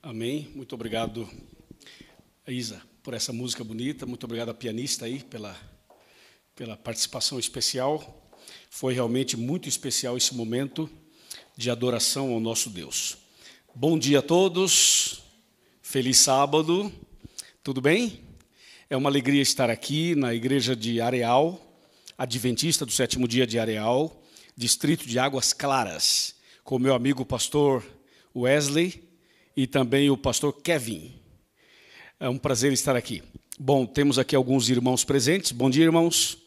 Amém. Muito obrigado, Isa, por essa música bonita. Muito obrigado à pianista aí pela participação especial. Foi realmente muito especial esse momento de adoração ao nosso Deus. Bom dia a todos. Feliz sábado. Tudo bem? É uma alegria estar aqui na igreja de Areal, adventista do sétimo dia de Areal, distrito de Águas Claras, com o meu amigo pastor Wesley e também o pastor Kevin. É um prazer estar aqui. Bom, temos aqui alguns irmãos presentes. Bom dia, irmãos.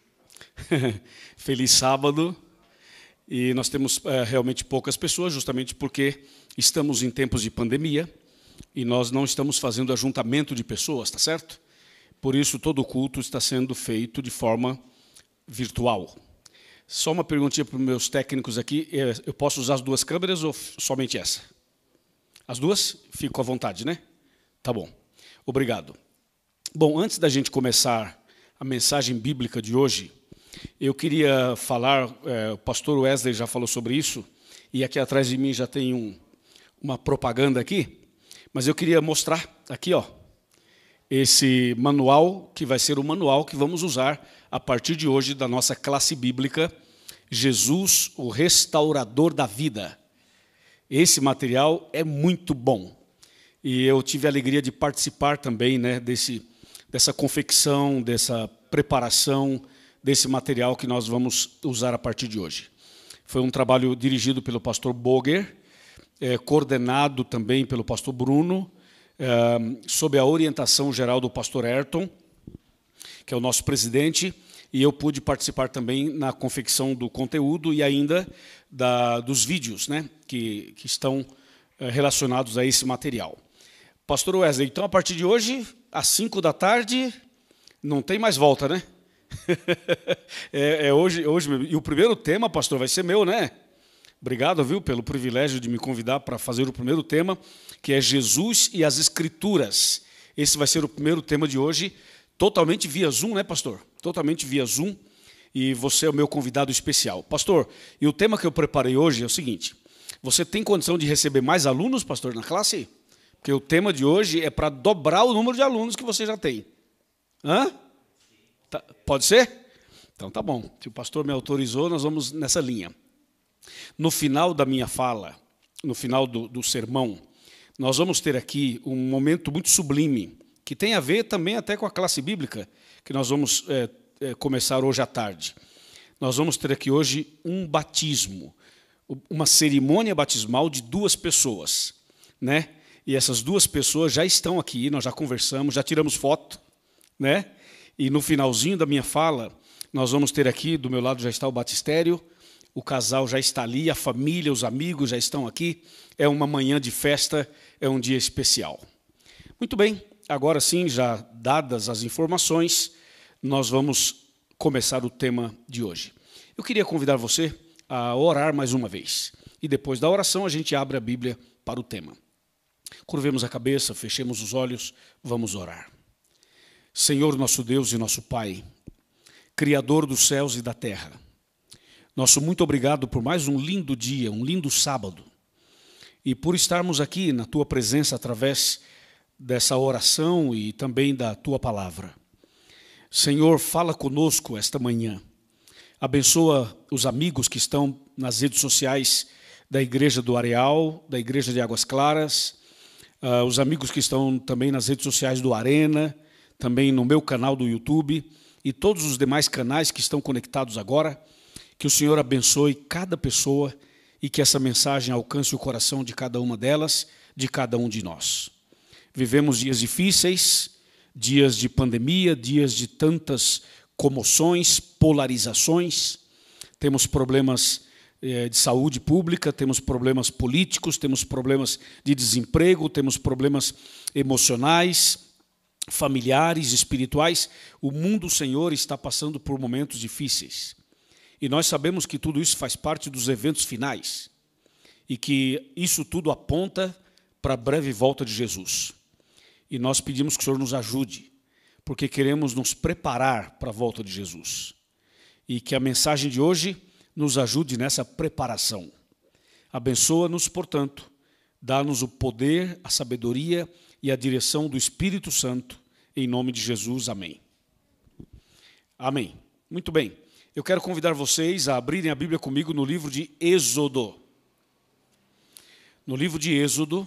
Feliz sábado. E nós temos realmente poucas pessoas, justamente porque estamos em tempos de pandemia e nós não estamos fazendo ajuntamento de pessoas, tá certo? Por isso, todo o culto está sendo feito de forma virtual. Só uma perguntinha para os meus técnicos aqui. Eu posso usar as duas câmeras ou somente essa? As duas? Fico à vontade, né? Tá bom. Obrigado. Bom, antes da gente começar a mensagem bíblica de hoje, eu queria falar, o pastor Wesley já falou sobre isso, e aqui atrás de mim já tem uma propaganda aqui, mas eu queria mostrar aqui, ó, esse manual, que vai ser o manual que vamos usar a partir de hoje da nossa classe bíblica, Jesus, o Restaurador da Vida. Esse material é muito bom. E eu tive a alegria de participar também, né, dessa confecção, dessa preparação, desse material que nós vamos usar a partir de hoje. Foi um trabalho dirigido pelo pastor Boger, coordenado também pelo pastor Bruno, sob a orientação geral do pastor Ayrton, que é o nosso presidente, e eu pude participar também na confecção do conteúdo e ainda dos vídeos, né, que estão relacionados a esse material. Pastor Wesley, então a partir de hoje, às 5 da tarde, não tem mais volta, né? Hoje mesmo. E o primeiro tema, pastor, vai ser meu, né? Obrigado, viu, pelo privilégio de me convidar para fazer o primeiro tema, que é Jesus e as Escrituras. Esse vai ser o primeiro tema de hoje, totalmente via Zoom, né, pastor? Totalmente via Zoom, e você é o meu convidado especial. Pastor, e o tema que eu preparei hoje é o seguinte: você tem condição de receber mais alunos, pastor, na classe? Porque o tema de hoje é para dobrar o número de alunos que você já tem. Hã? Pode ser? Então tá bom. Se o pastor me autorizou, nós vamos nessa linha. No final da minha fala, no final do sermão, nós vamos ter aqui um momento muito sublime, que tem a ver também até com a classe bíblica, que nós vamos começar hoje à tarde. Nós vamos ter aqui hoje um batismo, uma cerimônia batismal de duas pessoas, né? E essas duas pessoas já estão aqui, nós já conversamos, já tiramos foto, né? E no finalzinho da minha fala, nós vamos ter aqui, do meu lado já está o batistério, o casal já está ali, a família, os amigos já estão aqui. É uma manhã de festa, é um dia especial. Muito bem, agora sim, já dadas as informações, nós vamos começar o tema de hoje. Eu queria convidar você a orar mais uma vez. E depois da oração, a gente abre a Bíblia para o tema. Curvemos a cabeça, fechemos os olhos, vamos orar. Senhor, nosso Deus e nosso Pai, Criador dos céus e da terra, nosso muito obrigado por mais um lindo dia, um lindo sábado, e por estarmos aqui na Tua presença através dessa oração e também da Tua palavra. Senhor, fala conosco esta manhã, abençoa os amigos que estão nas redes sociais da Igreja do Areal, da Igreja de Águas Claras, os amigos que estão também nas redes sociais do Arena, também no meu canal do YouTube e todos os demais canais que estão conectados agora. Que o Senhor abençoe cada pessoa e que essa mensagem alcance o coração de cada uma delas, de cada um de nós. Vivemos dias difíceis, dias de pandemia, dias de tantas comoções, polarizações. Temos problemas de saúde pública, temos problemas políticos, temos problemas de desemprego, temos problemas emocionais, familiares, espirituais. O mundo, Senhor, está passando por momentos difíceis. E nós sabemos que tudo isso faz parte dos eventos finais. E que isso tudo aponta para a breve volta de Jesus. E nós pedimos que o Senhor nos ajude, porque queremos nos preparar para a volta de Jesus. E que a mensagem de hoje nos ajude nessa preparação. Abençoa-nos, portanto, Dá-nos o poder, a sabedoria e a direção do Espírito Santo, em nome de Jesus. Amém. Amém. Muito bem. Eu quero convidar vocês a abrirem a Bíblia comigo no livro de Êxodo. No livro de Êxodo.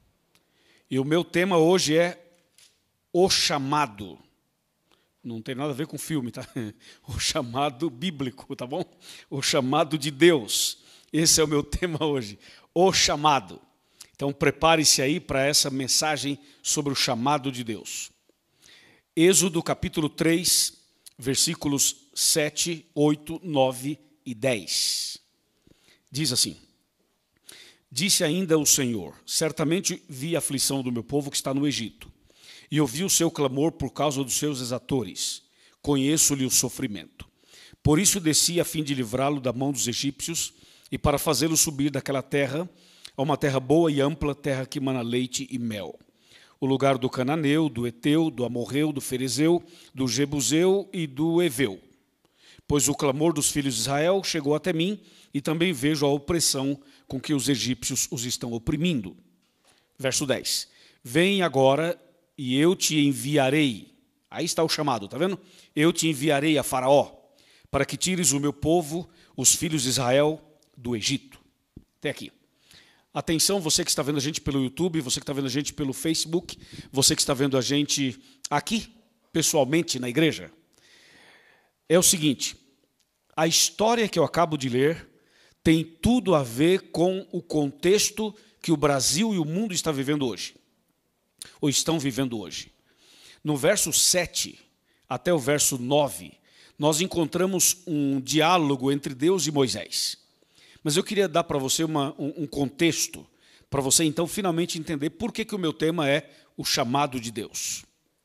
E o meu tema hoje é o chamado. Não tem nada a ver com filme, tá? O chamado bíblico, tá bom? O chamado de Deus. Esse é o meu tema hoje. O chamado. Então prepare-se aí para essa mensagem sobre o chamado de Deus. Êxodo capítulo 3, versículos 7, 8, 9 e 10. Diz assim: Disse ainda o Senhor: certamente vi a aflição do meu povo que está no Egito, e ouvi o seu clamor por causa dos seus exatores. Conheço-lhe o sofrimento. Por isso desci a fim de livrá-lo da mão dos egípcios e para fazê-lo subir daquela terra a uma terra boa e ampla, terra que mana leite e mel. O lugar do cananeu, do eteu, do amorreu, do ferezeu, do jebuseu e do eveu. Pois o clamor dos filhos de Israel chegou até mim, e também vejo a opressão com que os egípcios os estão oprimindo. Verso 10. Vem agora e eu te enviarei. Aí está o chamado, está vendo? Eu te enviarei a Faraó, para que tires o meu povo, os filhos de Israel, do Egito. Até aqui. Atenção, você que está vendo a gente pelo YouTube, você que está vendo a gente pelo Facebook, você que está vendo a gente aqui, pessoalmente, na igreja. É o seguinte, a história que eu acabo de ler tem tudo a ver com o contexto que o Brasil e o mundo está vivendo hoje, ou estão vivendo hoje. No verso 7 até o verso 9, nós encontramos um diálogo entre Deus e Moisés. Mas eu queria dar para você um contexto, para você então finalmente entender por que o meu tema é o chamado de Deus.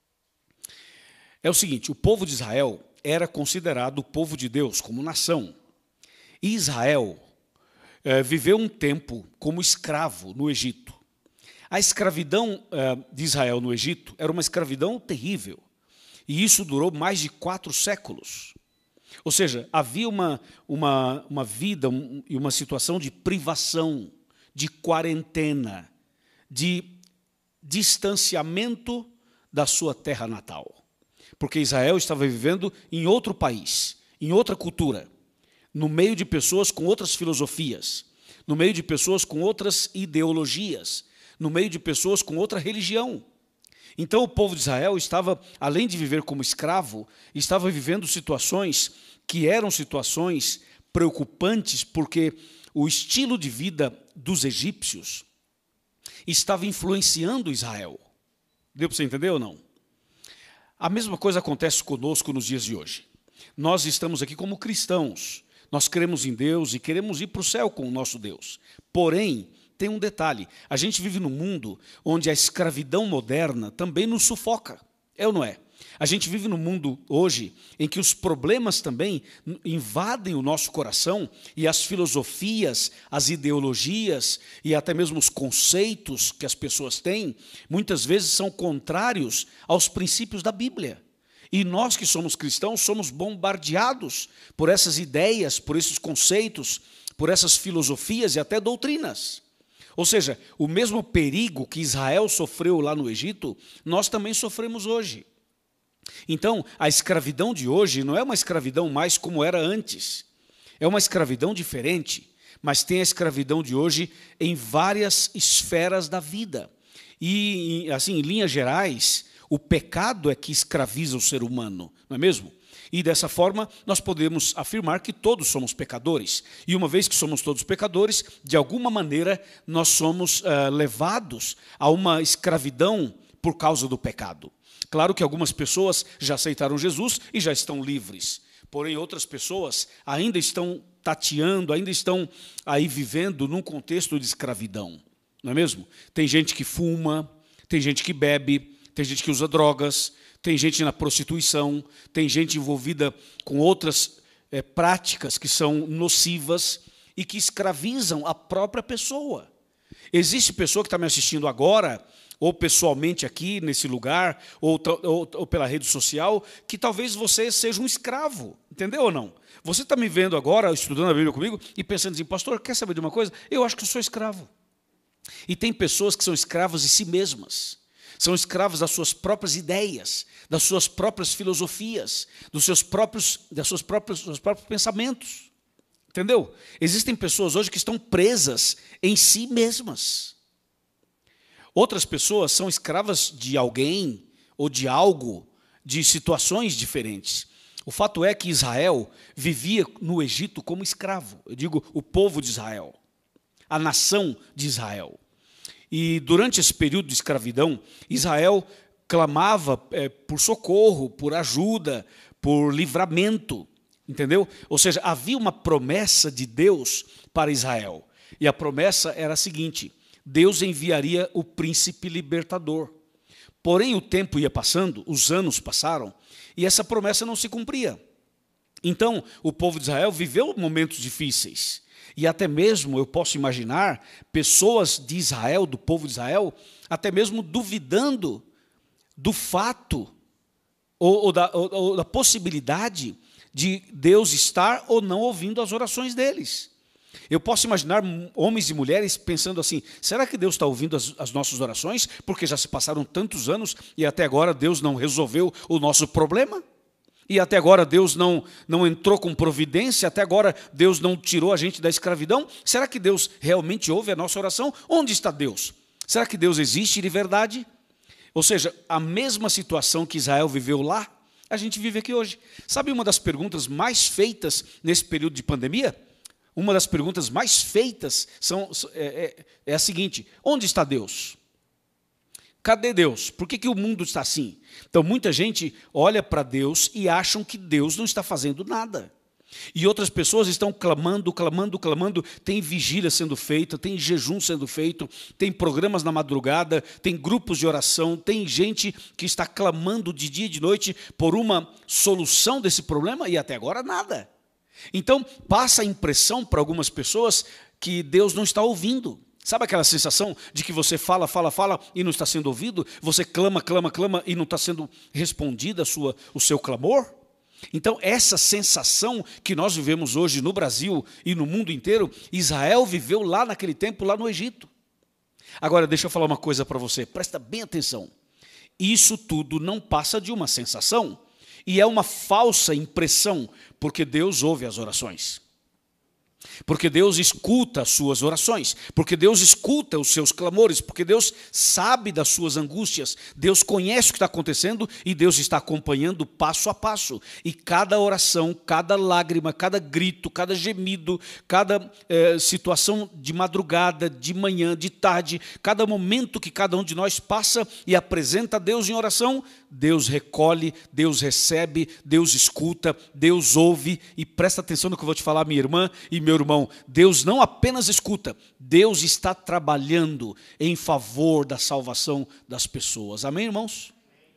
É o seguinte, o povo de Israel era considerado o povo de Deus como nação. E Israel viveu um tempo como escravo no Egito. A escravidão de Israel no Egito era uma escravidão terrível. E isso durou mais de 4 séculos. Ou seja, havia uma vida e uma situação de privação, de quarentena, de distanciamento da sua terra natal. Porque Israel estava vivendo em outro país, em outra cultura, no meio de pessoas com outras filosofias, no meio de pessoas com outras ideologias, no meio de pessoas com outra religião. Então o povo de Israel estava, além de viver como escravo, estava vivendo situações que eram situações preocupantes, porque o estilo de vida dos egípcios estava influenciando Israel. Deu para você entender ou não? A mesma coisa acontece conosco nos dias de hoje. Nós estamos aqui como cristãos, nós cremos em Deus e queremos ir para o céu com o nosso Deus. Porém, tem um detalhe, a gente vive num mundo onde a escravidão moderna também nos sufoca, é ou não é? A gente vive num mundo hoje em que os problemas também invadem o nosso coração e as filosofias, as ideologias e até mesmo os conceitos que as pessoas têm, muitas vezes são contrários aos princípios da Bíblia. E nós que somos cristãos somos bombardeados por essas ideias, por esses conceitos, por essas filosofias e até doutrinas. Ou seja, o mesmo perigo que Israel sofreu lá no Egito, nós também sofremos hoje. Então, a escravidão de hoje não é uma escravidão mais como era antes. É uma escravidão diferente, mas tem a escravidão de hoje em várias esferas da vida. E, assim, em linhas gerais, o pecado é que escraviza o ser humano, não é mesmo? E dessa forma, nós podemos afirmar que todos somos pecadores. E uma vez que somos todos pecadores, de alguma maneira, nós somos levados a uma escravidão por causa do pecado. Claro que algumas pessoas já aceitaram Jesus e já estão livres. Porém, outras pessoas ainda estão tateando, ainda estão aí vivendo num contexto de escravidão. Não é mesmo? Tem gente que fuma, tem gente que bebe, tem gente que usa drogas, tem gente na prostituição, tem gente envolvida com outras práticas que são nocivas e que escravizam a própria pessoa. Existe pessoa que está me assistindo agora, ou pessoalmente aqui nesse lugar, ou pela rede social, que talvez você seja um escravo, entendeu ou não? Você está me vendo agora, estudando a Bíblia comigo, e pensando assim, pastor, quer saber de uma coisa? Eu acho que eu sou escravo. E tem pessoas que são escravas de si mesmas. São escravos das suas próprias ideias, das suas próprias filosofias, dos seus próprios pensamentos. Entendeu? Existem pessoas hoje que estão presas em si mesmas. Outras pessoas são escravas de alguém ou de algo, de situações diferentes. O fato é que Israel vivia no Egito como escravo. Eu digo o povo de Israel, a nação de Israel. E durante esse período de escravidão, Israel clamava por socorro, por ajuda, por livramento, entendeu? Ou seja, havia uma promessa de Deus para Israel. E a promessa era a seguinte: Deus enviaria o príncipe libertador. Porém, o tempo ia passando, os anos passaram, e essa promessa não se cumpria. Então, o povo de Israel viveu momentos difíceis. E até mesmo, eu posso imaginar, pessoas de Israel, do povo de Israel, até mesmo duvidando do fato ou da possibilidade de Deus estar ou não ouvindo as orações deles. Eu posso imaginar homens e mulheres pensando assim: será que Deus está ouvindo as nossas orações? Porque já se passaram tantos anos e até agora Deus não resolveu o nosso problema? E até agora Deus não entrou com providência? Até agora Deus não tirou a gente da escravidão? Será que Deus realmente ouve a nossa oração? Onde está Deus? Será que Deus existe de verdade? Ou seja, a mesma situação que Israel viveu lá, a gente vive aqui hoje. Sabe uma das perguntas mais feitas nesse período de pandemia? Uma das perguntas mais feitas é a seguinte: onde está Deus? Cadê Deus? Por que o mundo está assim? Então, muita gente olha para Deus e acham que Deus não está fazendo nada. E outras pessoas estão clamando. Tem vigília sendo feita, tem jejum sendo feito, tem programas na madrugada, tem grupos de oração, tem gente que está clamando de dia e de noite por uma solução desse problema e até agora nada. Então, passa a impressão para algumas pessoas que Deus não está ouvindo. Sabe aquela sensação de que você fala e não está sendo ouvido? Você clama e não está sendo respondida o seu clamor? Então, essa sensação que nós vivemos hoje no Brasil e no mundo inteiro, Israel viveu lá naquele tempo, lá no Egito. Agora, deixa eu falar uma coisa para você, presta bem atenção. Isso tudo não passa de uma sensação. E é uma falsa impressão, porque Deus ouve as orações. Porque Deus escuta as suas orações, porque Deus escuta os seus clamores, porque Deus sabe das suas angústias, Deus conhece o que está acontecendo e Deus está acompanhando passo a passo. E cada oração, cada lágrima, cada grito, cada gemido, cada situação de madrugada, de manhã, de tarde, cada momento que cada um de nós passa e apresenta a Deus em oração, Deus recolhe, Deus recebe, Deus escuta, Deus ouve. E presta atenção no que eu vou te falar, minha irmã e meu irmão. Deus não apenas escuta, Deus está trabalhando em favor da salvação das pessoas. Amém, irmãos?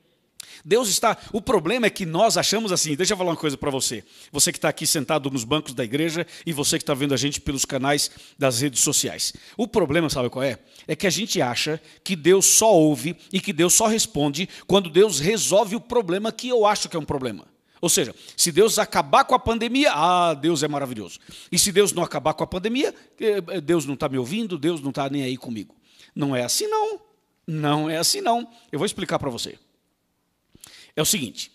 Deus está... O problema é que nós achamos assim... Deixa eu falar uma coisa para você. Você que está aqui sentado nos bancos da igreja e você que está vendo a gente pelos canais das redes sociais. O problema, sabe qual é? É que a gente acha que Deus só ouve e que Deus só responde quando Deus resolve o problema que eu acho que é um problema. Ou seja, se Deus acabar com a pandemia, Deus é maravilhoso. E se Deus não acabar com a pandemia, Deus não está me ouvindo, Deus não está nem aí comigo. Não é assim não. Não é assim não. Eu vou explicar para você. É o seguinte,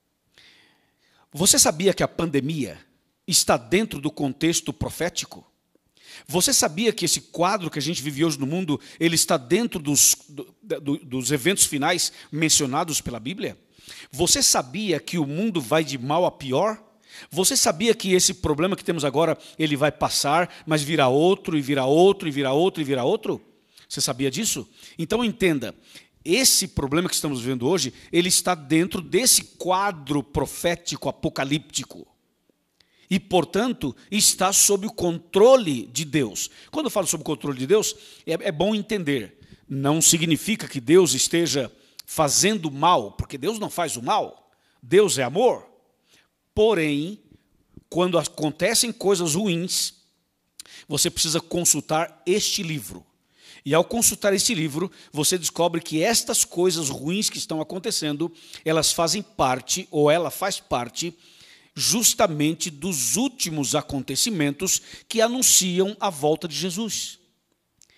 você sabia que a pandemia está dentro do contexto profético? Você sabia que esse quadro que a gente vive hoje no mundo, ele está dentro dos eventos finais mencionados pela Bíblia? Você sabia que o mundo vai de mal a pior? Você sabia que esse problema que temos agora, ele vai passar, mas virá outro, e virá outro, e virá outro, e virá outro? Você sabia disso? Então entenda. Esse problema que estamos vivendo hoje, ele está dentro desse quadro profético apocalíptico. E, portanto, está sob o controle de Deus. Quando eu falo sobre o controle de Deus, é bom entender. Não significa que Deus esteja fazendo mal, porque Deus não faz o mal. Deus é amor. Porém, quando acontecem coisas ruins, você precisa consultar este livro. E ao consultar esse livro, você descobre que estas coisas ruins que estão acontecendo, elas fazem parte, ou ela faz parte, justamente dos últimos acontecimentos que anunciam a volta de Jesus.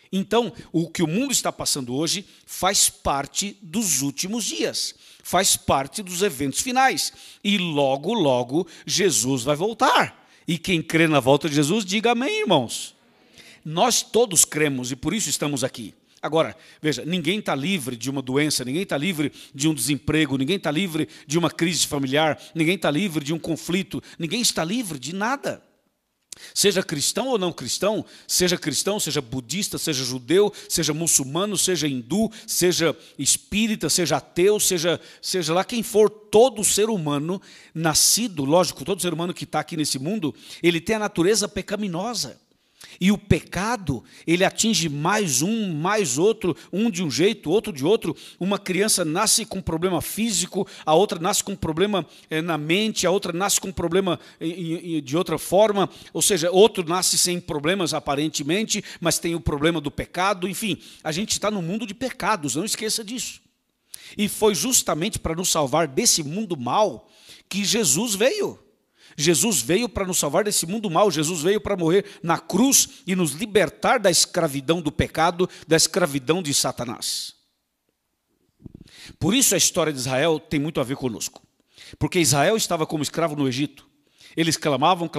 Então, o que o mundo está passando hoje faz parte dos últimos dias, faz parte dos eventos finais. E logo, logo, Jesus vai voltar. E quem crê na volta de Jesus, diga amém, irmãos. Nós todos cremos e por isso estamos aqui. Agora, veja, ninguém está livre de uma doença, ninguém está livre de um desemprego, ninguém está livre de uma crise familiar, ninguém está livre de um conflito, ninguém está livre de nada. Seja cristão ou não cristão, seja budista, seja judeu, seja muçulmano, seja hindu, seja espírita, seja ateu, seja lá quem for, todo ser humano nascido, lógico, todo ser humano que está aqui nesse mundo, ele tem a natureza pecaminosa. E o pecado, ele atinge mais um, mais outro, um de um jeito, outro de outro. Uma criança nasce com problema físico, a outra nasce com problema na mente, a outra nasce com problema de outra forma. Ou seja, outro nasce sem problemas aparentemente, mas tem o problema do pecado. Enfim, a gente está no mundo de pecados, não esqueça disso. E foi justamente para nos salvar desse mundo mal que Jesus veio. Jesus veio para nos salvar desse mundo mal, Jesus veio para morrer na cruz e nos libertar da escravidão do pecado, da escravidão de Satanás. Por isso a história de Israel tem muito a ver conosco. Porque Israel estava como escravo no Egito. Eles clamavam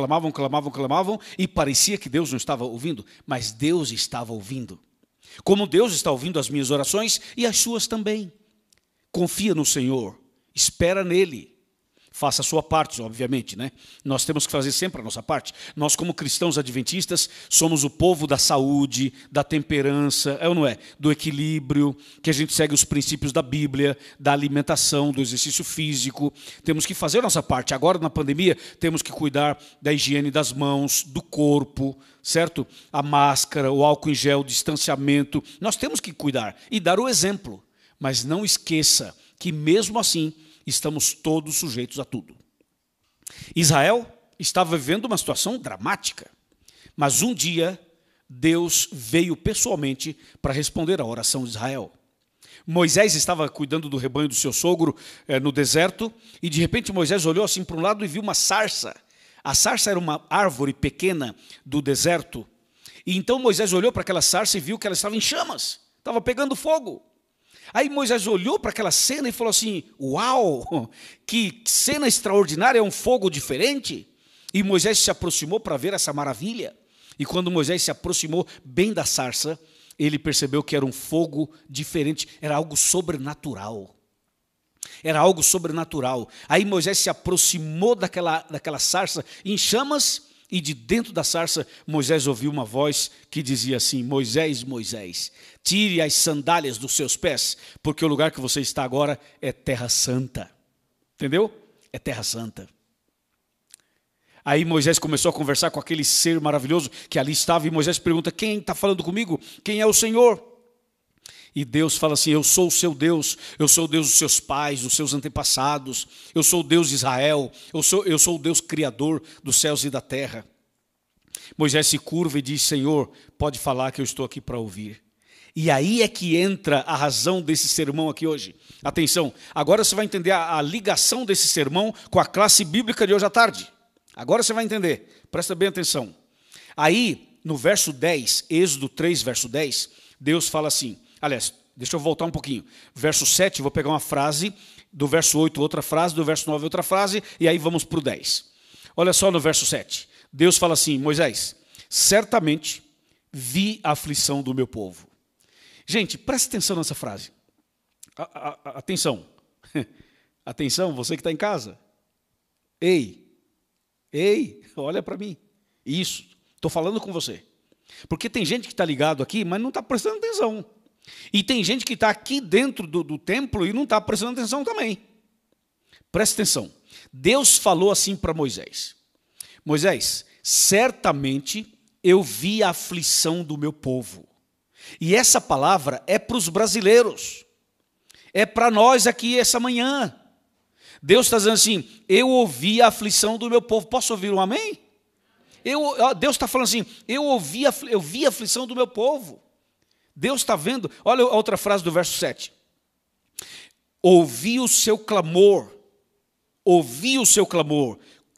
e parecia que Deus não estava ouvindo, mas Deus estava ouvindo. Como Deus está ouvindo as minhas orações e as suas também. Confia no Senhor, espera nele. Faça a sua parte, obviamente, né? Nós temos que fazer sempre a nossa parte. Nós, como cristãos adventistas, somos o povo da saúde, da temperança, é ou não é? Do equilíbrio, que a gente segue os princípios da Bíblia, da alimentação, do exercício físico. Temos que fazer a nossa parte. Agora, na pandemia, temos que cuidar da higiene das mãos, do corpo, certo? A máscara, o álcool em gel, o distanciamento. Nós temos que cuidar e dar o exemplo. Mas não esqueça que, mesmo assim, estamos todos sujeitos a tudo. Israel estava vivendo uma situação dramática, mas um dia Deus veio pessoalmente para responder à oração de Israel. Moisés estava cuidando do rebanho do seu sogro no deserto, e de repente Moisés olhou assim para um lado e viu uma sarça. A sarça era uma árvore pequena do deserto, e então Moisés olhou para aquela sarça e viu que ela estava em chamas, estava pegando fogo. Aí Moisés olhou para aquela cena e falou assim, uau, que cena extraordinária, é um fogo diferente. E Moisés se aproximou para ver essa maravilha. E quando Moisés se aproximou bem da sarça, ele percebeu que era um fogo diferente, era algo sobrenatural. Era algo sobrenatural. Aí Moisés se aproximou daquela sarça em chamas, e de dentro da sarça, Moisés ouviu uma voz que dizia assim, Moisés, Moisés, tire as sandálias dos seus pés, porque o lugar que você está agora é terra santa. Entendeu? É terra santa. Aí Moisés começou a conversar com aquele ser maravilhoso que ali estava, e Moisés pergunta, quem está falando comigo? Quem é o Senhor? E Deus fala assim, eu sou o seu Deus, eu sou o Deus dos seus pais, dos seus antepassados, eu sou o Deus de Israel, eu sou o Deus criador dos céus e da terra. Moisés se curva e diz, Senhor, pode falar que eu estou aqui para ouvir. E aí é que entra a razão desse sermão aqui hoje. Atenção, agora você vai entender a ligação desse sermão com a classe bíblica de hoje à tarde. Agora você vai entender, presta bem atenção. Aí, no verso 10, Êxodo 3, verso 10, Deus fala assim, aliás, deixa eu voltar um pouquinho. Verso 7, vou pegar uma frase, do verso 8 outra frase, do verso 9 outra frase, e aí vamos para o 10. Olha só no verso 7. Deus fala assim, Moisés, certamente vi a aflição do meu povo. Gente, presta atenção nessa frase. Atenção. Atenção, você que está em casa. Ei, olha para mim. Isso, estou falando com você. Porque tem gente que está ligado aqui, mas não está prestando atenção. E tem gente que está aqui dentro do templo e não está prestando atenção também. Presta atenção. Deus falou assim para Moisés. Moisés, certamente eu vi a aflição do meu povo. E essa palavra é para os brasileiros. É para nós aqui essa manhã. Deus está dizendo assim, eu ouvi a aflição do meu povo. Posso ouvir um amém? Deus está falando assim, eu vi a aflição do meu povo. Deus está vendo, olha a outra frase do verso 7. Ouvi o seu clamor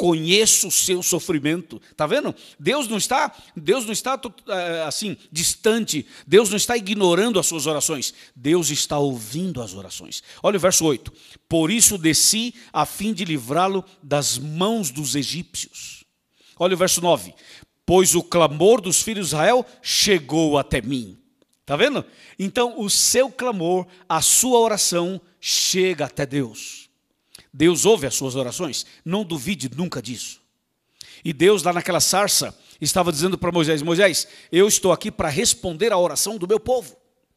conheço o seu sofrimento. Está vendo? Deus não está assim, distante. Deus não está ignorando as suas orações. Deus está ouvindo as orações. Olha o verso 8. Por isso desci a fim de livrá-lo das mãos dos egípcios. Olha o verso 9. Pois o clamor dos filhos de Israel chegou até mim. Está vendo? Então o seu clamor, a sua oração chega até Deus. Deus ouve as suas orações, não duvide nunca disso. E Deus lá naquela sarça estava dizendo para Moisés, Moisés, eu estou aqui para responder à oração do meu povo.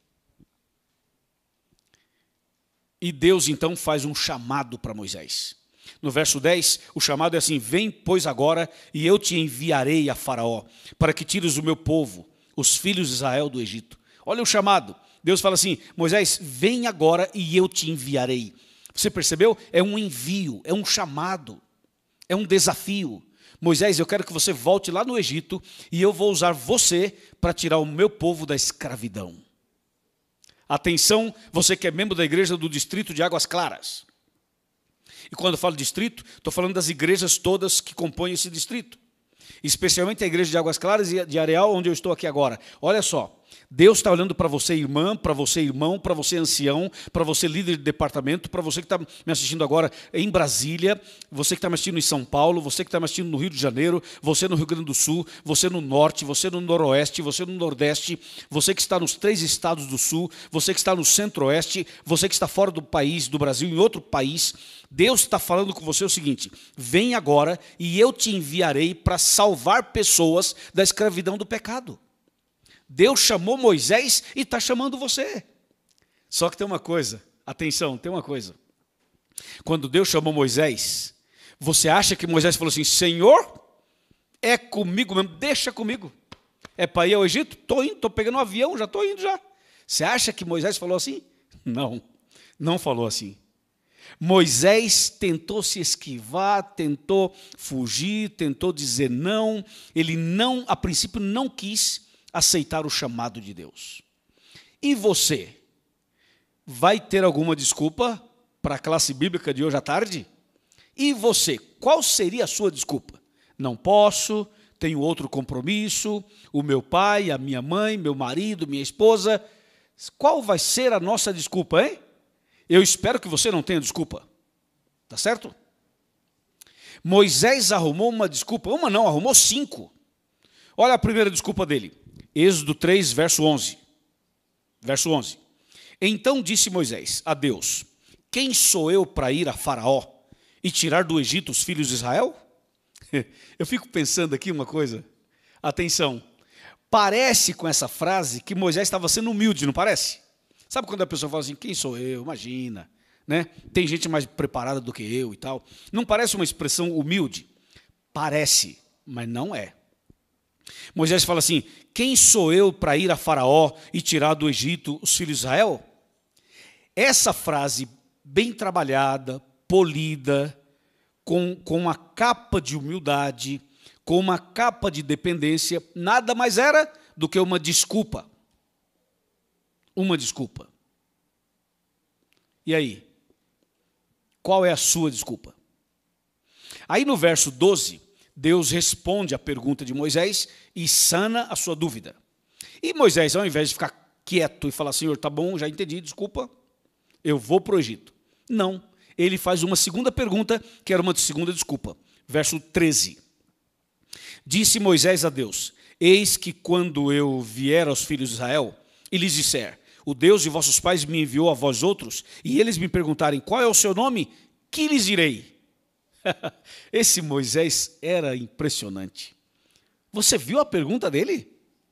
E Deus então faz um chamado para Moisés. No verso 10, o chamado é assim, vem pois agora e eu te enviarei a Faraó, para que tires o meu povo, os filhos de Israel do Egito. Olha o chamado, Deus fala assim, Moisés, vem agora e eu te enviarei. Você percebeu? É um envio, é um chamado, é um desafio. Moisés, eu quero que você volte lá no Egito e eu vou usar você para tirar o meu povo da escravidão. Atenção, você que é membro da igreja do distrito de Águas Claras. E quando eu falo distrito, estou falando das igrejas todas que compõem esse distrito. Especialmente a igreja de Águas Claras e de Areal, onde eu estou aqui agora. Olha só, Deus está olhando para você, irmã, para você, irmão, para você, ancião, para você, líder de departamento, para você que está me assistindo agora em Brasília, você que está me assistindo em São Paulo, você que está me assistindo no Rio de Janeiro, você no Rio Grande do Sul, você no Norte, você no Noroeste, você no Nordeste, você que está nos 3 estados do Sul, você que está no Centro-Oeste, você que está fora do país, do Brasil, em outro país. Deus está falando com você o seguinte, vem agora e eu te enviarei para salvar pessoas da escravidão do pecado. Deus chamou Moisés e está chamando você. Só que tem uma coisa, atenção, tem uma coisa. Quando Deus chamou Moisés, você acha que Moisés falou assim, Senhor, é comigo mesmo, deixa comigo. É para ir ao Egito? Estou indo, estou pegando um avião, já estou indo já. Você acha que Moisés falou assim? Não, não falou assim. Moisés tentou se esquivar, tentou fugir, tentou dizer não. Ele não, a princípio, não quis aceitar o chamado de Deus. E você? Vai ter alguma desculpa para a classe bíblica de hoje à tarde? E você? Qual seria a sua desculpa? Não posso, tenho outro compromisso, o meu pai, a minha mãe, meu marido, minha esposa. Qual vai ser a nossa desculpa, hein? Eu espero que você não tenha desculpa. Tá certo? Moisés arrumou uma desculpa, uma não, arrumou 5. Olha a primeira desculpa dele. Êxodo 3, verso 11. Verso 11. Então disse Moisés a Deus, quem sou eu para ir a Faraó e tirar do Egito os filhos de Israel? Eu fico pensando aqui uma coisa. Atenção. Parece com essa frase que Moisés estava sendo humilde, não parece? Sabe quando a pessoa fala assim, quem sou eu? Imagina, né? Tem gente mais preparada do que eu e tal. Não parece uma expressão humilde? Parece, mas não é. Moisés fala assim, quem sou eu para ir a Faraó e tirar do Egito os filhos de Israel? Essa frase bem trabalhada, polida, com uma capa de humildade, com uma capa de dependência, nada mais era do que uma desculpa. Uma desculpa. E aí? Qual é a sua desculpa? Aí no verso 12, Deus responde à pergunta de Moisés e sana a sua dúvida. E Moisés, ao invés de ficar quieto e falar, Senhor, tá bom, já entendi, desculpa, eu vou para o Egito. Não, ele faz uma segunda pergunta, que era uma segunda desculpa. Verso 13. Disse Moisés a Deus, eis que quando eu vier aos filhos de Israel e lhes disser, o Deus de vossos pais me enviou a vós outros, e eles me perguntarem, qual é o seu nome? Que lhes direi? Esse Moisés era impressionante. Você viu a pergunta dele?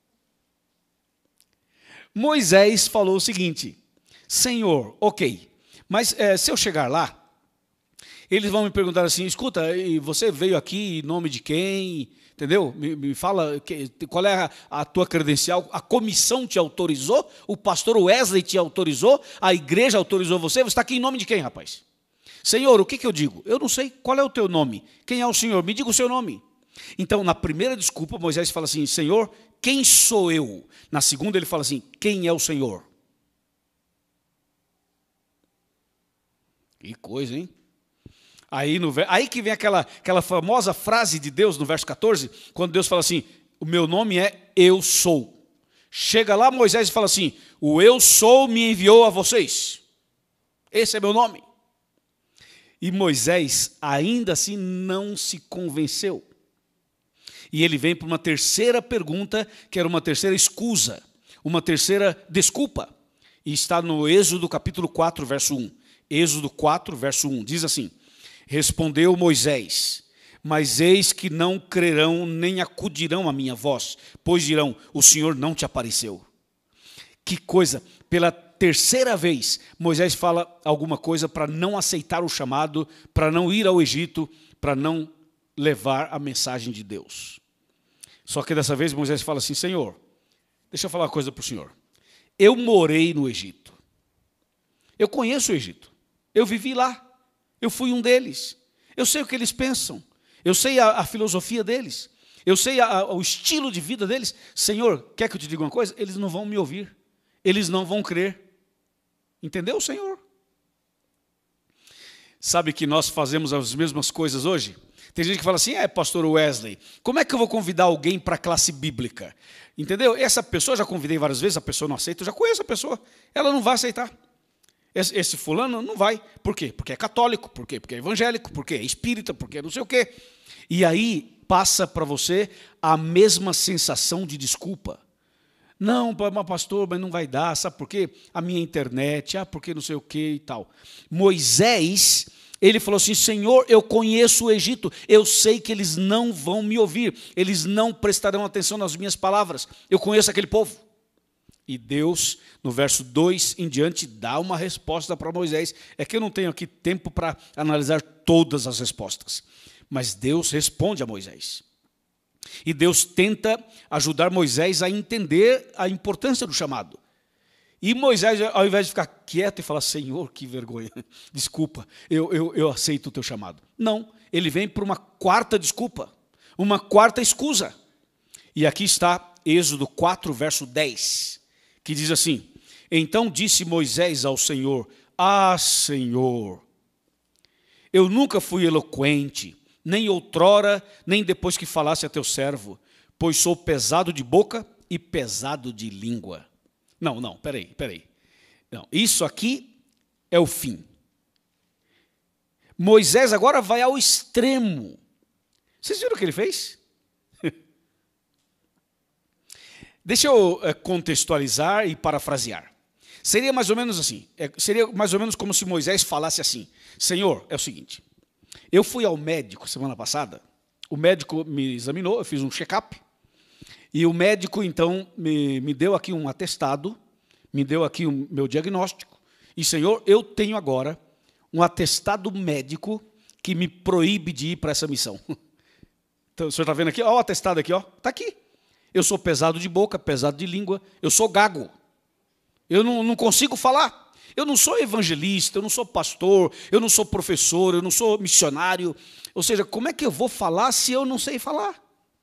Moisés falou o seguinte, Senhor, ok, mas se eu chegar lá, eles vão me perguntar assim, escuta, e você veio aqui em nome de quem? Entendeu? Me fala qual é a tua credencial, a comissão te autorizou, o pastor Wesley te autorizou, a igreja autorizou você está aqui em nome de quem, rapaz? Senhor, o que eu digo? Eu não sei, qual é o teu nome? Quem é o Senhor? Me diga o seu nome. Então, na primeira desculpa, Moisés fala assim, Senhor, quem sou eu? Na segunda ele fala assim, quem é o Senhor? Que coisa, hein? Aí que vem aquela famosa frase de Deus no verso 14, quando Deus fala assim, o meu nome é Eu Sou. Chega lá Moisés e fala assim, o Eu Sou me enviou a vocês. Esse é meu nome. E Moisés ainda assim não se convenceu. E ele vem para uma terceira pergunta, que era uma terceira escusa, uma terceira desculpa. E está no Êxodo capítulo 4, verso 1. Êxodo 4, verso 1, diz assim, respondeu Moisés, mas eis que não crerão nem acudirão à minha voz, pois dirão, o Senhor não te apareceu. Que coisa, pela terceira vez, Moisés fala alguma coisa para não aceitar o chamado, para não ir ao Egito, para não levar a mensagem de Deus. Só que dessa vez Moisés fala assim, Senhor, deixa eu falar uma coisa para o Senhor. Eu morei no Egito. Eu conheço o Egito. Eu vivi lá. Eu fui um deles. Eu sei o que eles pensam. Eu sei a filosofia deles. Eu sei o estilo de vida deles. Senhor, quer que eu te diga uma coisa? Eles não vão me ouvir. Eles não vão crer. Entendeu, Senhor? Sabe que nós fazemos as mesmas coisas hoje? Tem gente que fala assim, pastor Wesley, como é que eu vou convidar alguém para a classe bíblica? Entendeu? Essa pessoa, já convidei várias vezes, a pessoa não aceita, eu já conheço a pessoa, ela não vai aceitar. Esse fulano não vai. Por quê? Porque é católico, por quê? Porque é evangélico, porque é espírita, porque é não sei o quê. E aí passa para você a mesma sensação de desculpa. Não, pastor, mas não vai dar, sabe por quê? A minha internet, porque não sei o quê e tal. Moisés, ele falou assim, Senhor, eu conheço o Egito, eu sei que eles não vão me ouvir, eles não prestarão atenção nas minhas palavras, eu conheço aquele povo. E Deus, no verso 2 em diante, dá uma resposta para Moisés. É que eu não tenho aqui tempo para analisar todas as respostas, mas Deus responde a Moisés. E Deus tenta ajudar Moisés a entender a importância do chamado. E Moisés, ao invés de ficar quieto e falar, Senhor, que vergonha, desculpa, eu aceito o teu chamado. Não, ele vem para uma quarta desculpa, uma quarta escusa. E aqui está Êxodo 4, verso 10, que diz assim, então disse Moisés ao Senhor, Senhor, eu nunca fui eloquente, nem outrora, nem depois que falasse a teu servo, pois sou pesado de boca e pesado de língua. Não, peraí. Não, isso aqui é o fim. Moisés agora vai ao extremo. Vocês viram o que ele fez? Deixa eu contextualizar e parafrasear. Seria mais ou menos assim, seria mais ou menos como se Moisés falasse assim, Senhor, é o seguinte, eu fui ao médico semana passada, o médico me examinou, eu fiz um check-up, e o médico, então, me deu aqui um atestado, me deu aqui o meu diagnóstico, e, Senhor, eu tenho agora um atestado médico que me proíbe de ir para essa missão. Então, o senhor está vendo aqui? Ó, o atestado aqui, ó, está aqui. Eu sou pesado de boca, pesado de língua, eu sou gago. Eu não consigo falar. Eu não sou evangelista, eu não sou pastor, eu não sou professor, eu não sou missionário. Ou seja, como é que eu vou falar se eu não sei falar?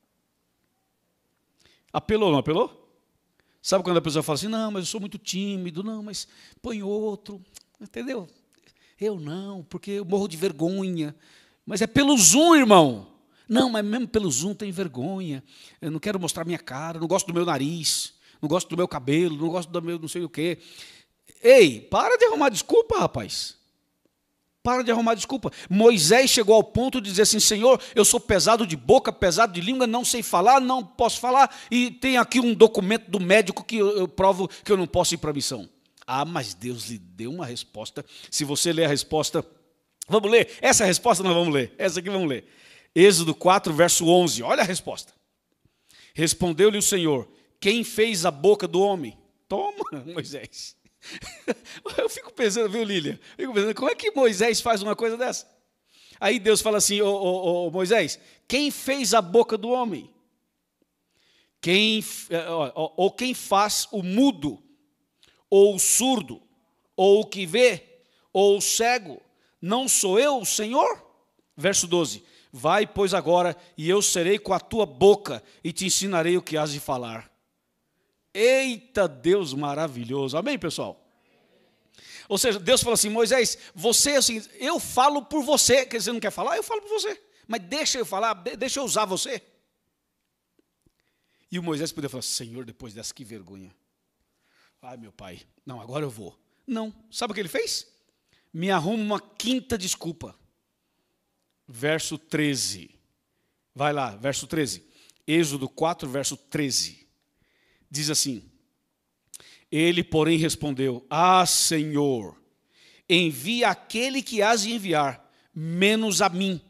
Apelou ou não apelou? Sabe quando a pessoa fala assim, não, mas eu sou muito tímido, não, mas põe outro, entendeu? Eu não, porque eu morro de vergonha. Mas é pelo Zoom, irmão. Não, mas mesmo pelo Zoom tem vergonha. Eu não quero mostrar minha cara, não gosto do meu nariz, não gosto do meu cabelo, não gosto do meu não sei o quê. Ei, para de arrumar desculpa, rapaz. Para de arrumar desculpa. Moisés chegou ao ponto de dizer assim, Senhor, eu sou pesado de boca, pesado de língua, não sei falar, não posso falar, e tem aqui um documento do médico que eu provo que eu não posso ir para a missão. Mas Deus lhe deu uma resposta. Se você ler a resposta, vamos ler. Essa resposta nós vamos ler. Essa aqui vamos ler. Êxodo 4, verso 11. Olha a resposta. Respondeu-lhe o Senhor, quem fez a boca do homem? Toma, Moisés. Eu fico pensando, viu, Lília? Fico pensando, como é que Moisés faz uma coisa dessa? Aí Deus fala assim, Moisés, quem fez a boca do homem? Quem faz o mudo, ou o surdo, ou o que vê, ou o cego? Não sou eu, o Senhor? Verso 12. Vai, pois, agora, e eu serei com a tua boca, e te ensinarei o que has de falar. Eita Deus maravilhoso. Amém, pessoal? Ou seja, Deus falou assim, Moisés, você assim, eu falo por você, quer dizer, não quer falar? Eu falo por você, mas deixa eu falar, deixa eu usar você. E o Moisés poderia falar, Senhor, depois dessa, que vergonha. Ai, meu pai, não, agora eu vou. Não, sabe o que ele fez? Me arruma uma quinta desculpa. Verso 13. Vai lá, verso 13. Êxodo 4, verso 13. Diz assim, ele, porém, respondeu, Senhor, envia aquele que has de enviar, menos a mim.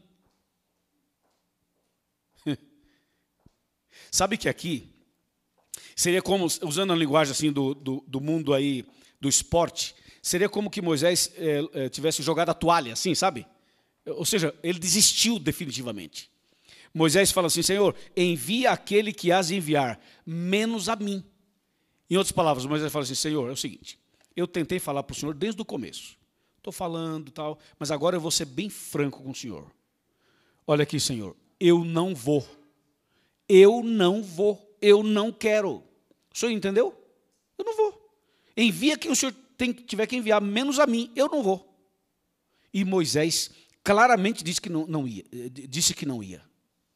Sabe que aqui, seria como, usando a linguagem assim do mundo aí, do esporte, seria como que Moisés tivesse jogado a toalha, assim, sabe? Ou seja, ele desistiu definitivamente. Moisés fala assim, Senhor, envia aquele que has de enviar, menos a mim. Em outras palavras, Moisés fala assim, Senhor, é o seguinte, eu tentei falar para o Senhor desde o começo. Estou falando e tal, mas agora eu vou ser bem franco com o Senhor. Olha aqui, Senhor, eu não vou. Eu não vou, eu não quero. O senhor entendeu? Eu não vou. Envia quem o senhor tiver que enviar, menos a mim, eu não vou. E Moisés claramente disse que não ia. Disse que não ia.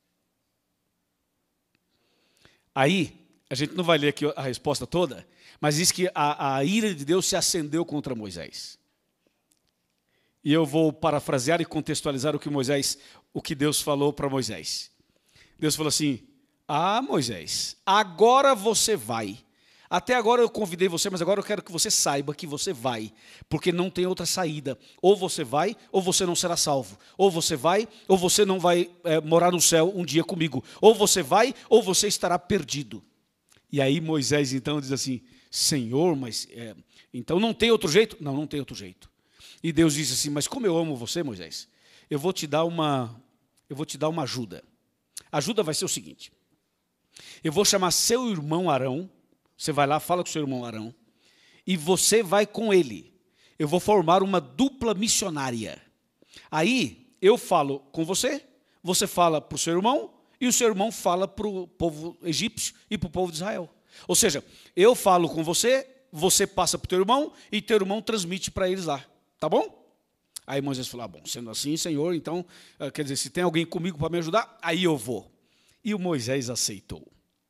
Aí, a gente não vai ler aqui a resposta toda, mas diz que a ira de Deus se acendeu contra Moisés. E eu vou parafrasear e contextualizar o que Deus falou para Moisés. Deus falou assim, Moisés, agora você vai. Até agora eu convidei você, mas agora eu quero que você saiba que você vai, porque não tem outra saída. Ou você vai, ou você não será salvo. Ou você vai, ou você não vai morar no céu um dia comigo. Ou você vai, ou você estará perdido. E aí Moisés então diz assim, Senhor, mas então não tem outro jeito? Não, não tem outro jeito. E Deus disse assim, mas como eu amo você, Moisés, eu vou te dar uma ajuda. A ajuda vai ser o seguinte, eu vou chamar seu irmão Arão, você vai lá, fala com seu irmão Arão, e você vai com ele. Eu vou formar uma dupla missionária. Aí eu falo com você, você fala para o seu irmão, e o seu irmão fala para o povo egípcio e para o povo de Israel. Ou seja, eu falo com você, você passa para o teu irmão, e teu irmão transmite para eles lá. Tá bom? Aí Moisés falou, bom, sendo assim, Senhor, então, quer dizer, se tem alguém comigo para me ajudar, aí eu vou. E o Moisés aceitou.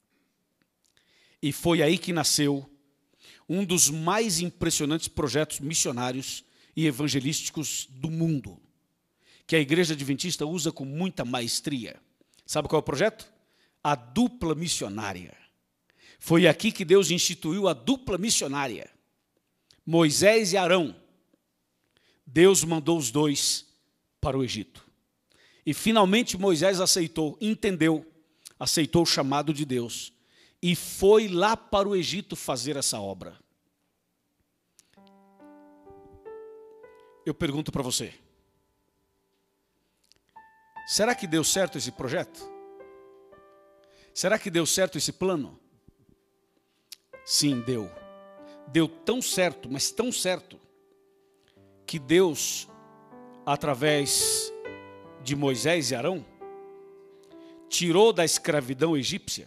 E foi aí que nasceu um dos mais impressionantes projetos missionários e evangelísticos do mundo, que a Igreja Adventista usa com muita maestria. Sabe qual é o projeto? A dupla missionária. Foi aqui que Deus instituiu a dupla missionária. Moisés e Arão. Deus mandou os dois para o Egito. E finalmente Moisés aceitou, entendeu, aceitou o chamado de Deus e foi lá para o Egito fazer essa obra. Eu pergunto para você, será que deu certo esse projeto? Será que deu certo esse plano? Sim, deu. Deu tão certo, mas tão certo, que Deus, através de Moisés e Arão, tirou da escravidão egípcia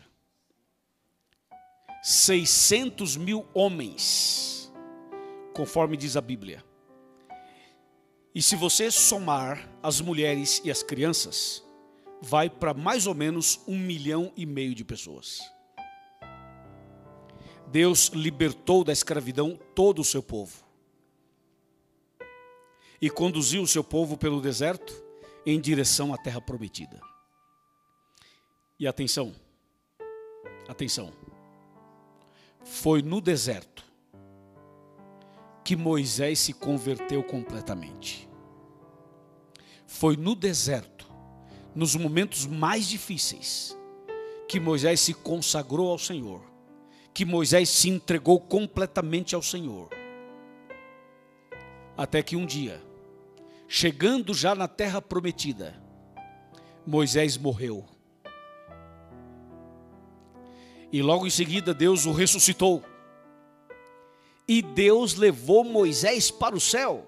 600 mil homens, conforme diz a Bíblia. E se você somar as mulheres e as crianças, vai para mais ou menos 1,5 milhão de pessoas. Deus libertou da escravidão todo o seu povo. E conduziu o seu povo pelo deserto em direção à terra prometida. E atenção, atenção, foi no deserto que Moisés se converteu completamente. Foi no deserto, nos momentos mais difíceis, que Moisés se consagrou ao Senhor, que Moisés se entregou completamente ao Senhor. Até que um dia, chegando já na terra prometida, Moisés morreu. E logo em seguida Deus o ressuscitou. E Deus levou Moisés para o céu.